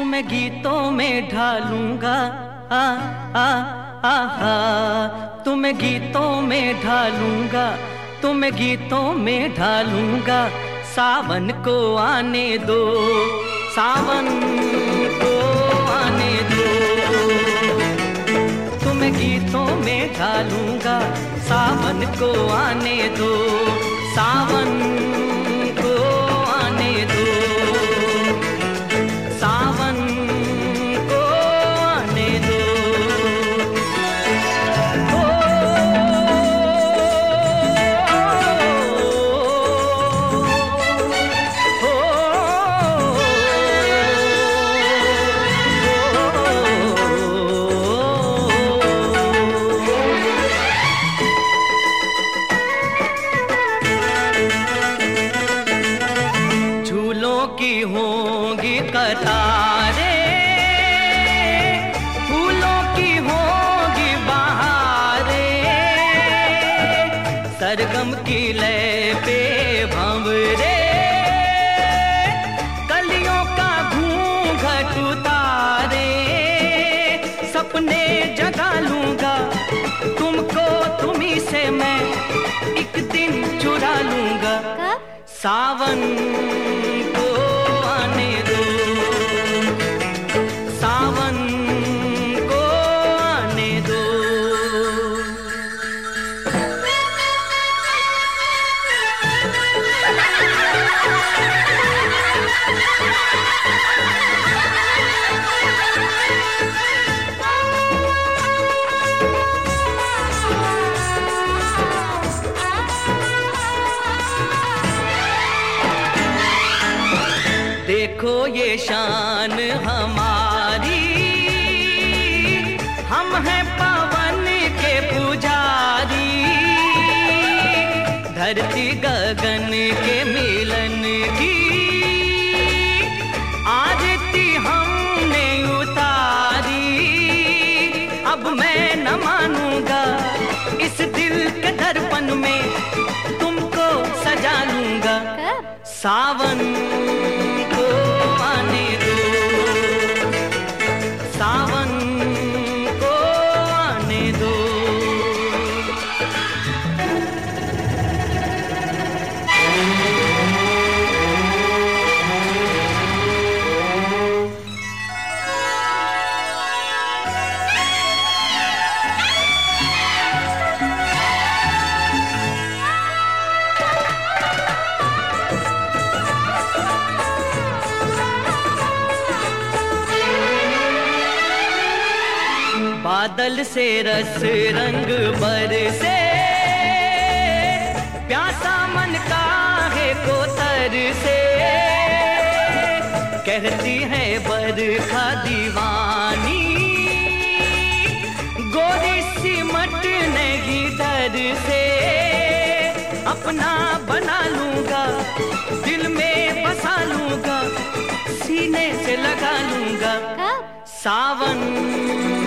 तुम्हें गीतों में ढालूंगा, आ आ आहा, तुम्हें गीतों में ढालूंगा, तुम्हें गीतों में ढालूंगा। सावन को आने दो, सावन को आने दो, तुम्हें गीतों में ढालूंगा। सावन को आने दो, सावन को आने दो, सावन को आने दो। की होंगी कतारें, फूलों की होंगी बहारें, सरगम की लय पे भंवरे, कलियों का घूंघट उतारे। सपने जगा लूंगा तुमको, तुम्ही से मैं एक दिन चुरा लूंगा। सावन को आने दो, सावन को आने दो। देखो ये शान हमारी, हम हैं पवन के पुजारी। धरती गगन के मिलन की आरती हमने उतारी। अब मैं न मानूंगा इस दिल के दर्पण में, तुमको सजा लूंगा। सावन को आने दो, सावन को आने दो। बादल से रस रंग बरसे, प्यासा मन काहे को तरसे। कहती है बरखा दीवानी, गोरी सिमट नहीं डर से। अपना बना लूंगा, दिल में बसा लूंगा, सीने से लगा लूंगा। सावन